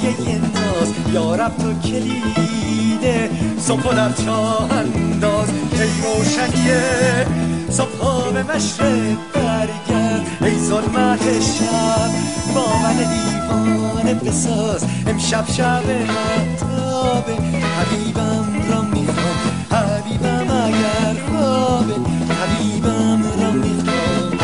سایه ناز یارب تو کلیده صبح و لب چاه انداز ای روشنیه صبح به مشرق برگرد ای ظلمت شب با من دیوانه بساز امشب شب مهتابه حبیبم را میخوام حبیبم اگر خوابه حبیبم را میخوام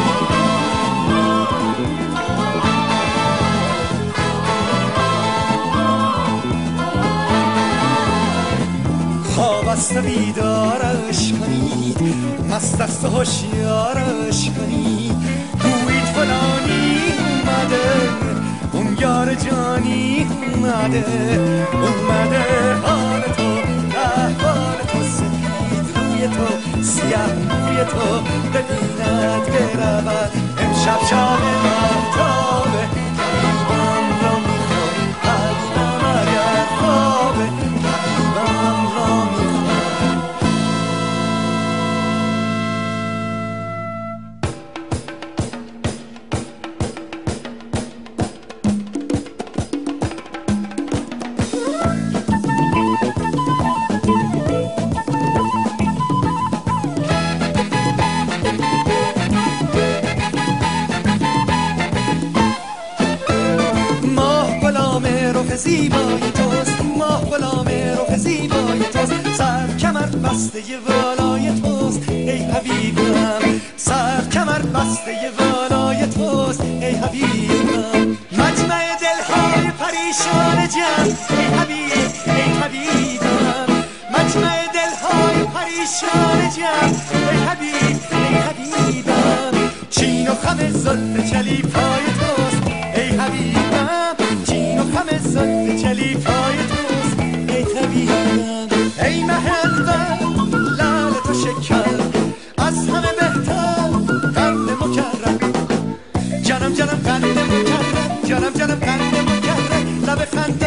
خواب است و بیدارش کنید مست است و هوشیارش کنید گویید فلانی اومده اون یار جانی اومده حال تو احوال تو سفید روی تو سیاه روی تو ببیند برود امشب شب مهتابه حبیبم را میخوام حبیبم اگر خوابه حبیبم را میخوام زیبای توست ماه غلام رخ زیبای توست سر کمر بسته والای توست ای حبیبم سر کمر بسته والای توست ای حبیبم مجمع دلهای پریشان جمع ای حبیبم مجمع دلهای پریشان جمع ای حبیبم چین و خم زلف چلیپای توست ای حبیبم چین و خم زلف چلیپای توست ای حبیبم ای مهلبم لعل تو شکر از همه بهتر قند مکرم جانم قند مکرم جانم قند مکرم لب خنده